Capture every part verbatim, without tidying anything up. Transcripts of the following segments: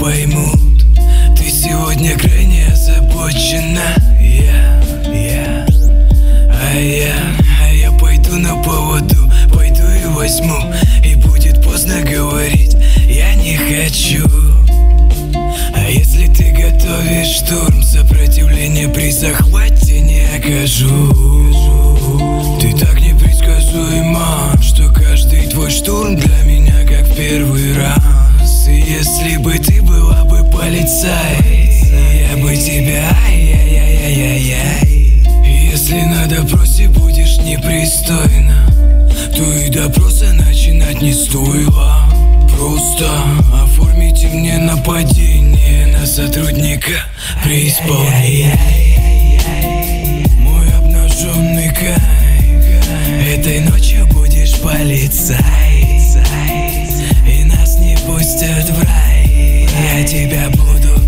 поймут. Ты сегодня крайне озабочена, я, я, а я, а я пойду на поводу, пойду и возьму, и будет поздно говорить, я не хочу. А если ты готовишь штурм, сопротивление при захвате не окажу. Ты так непредсказуема, что каждый твой штурм для меня как в первый раз. И если бы ты была бы полицай, я бы тебя ай-яй-яй-яй-яй. И если на допросе будешь непристойна, то и допроса начинать не стоило. Просто оформите мне нападение на сотрудника при исполнении. Мой обнаженный кайф, этой ночью будешь полицай, и нас не пустят в рай. Я тебя буду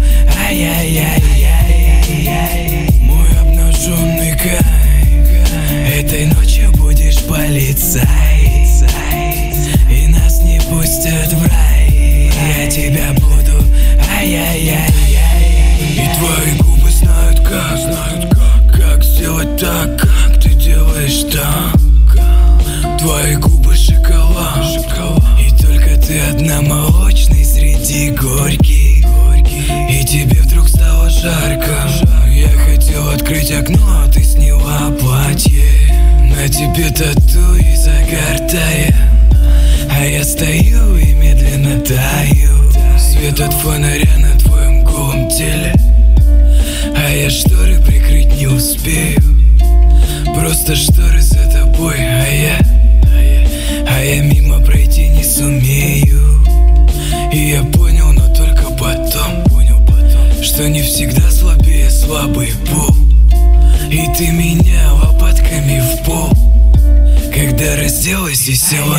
ай-яй-яй-яй-яй. Мой обнаженный кайф, этой ночью будешь полицай, и нас не пустят в рай. Я тебя буду ай-яй-яй-яй. И твои губы знают как, знают как, как сделать так, как ты делаешь так. Твои губы шоколад, шоколад, и только ты одна молочный среди горьких. И тебе вдруг стало жарко. Я хотел открыть окно, а ты сняла платье. На тебе тату и загар тает, а я стою и медленно таю. Свет от фонаря на твоем голом теле, а я шторы прикрыть не успею. Просто шторы за тобой, а я, а я, а я мимо пройти не сумею. И я понял, но только потом, понял потом, что не всегда слабее слабый пол. И ты меня лопатками в пол, когда разделась и села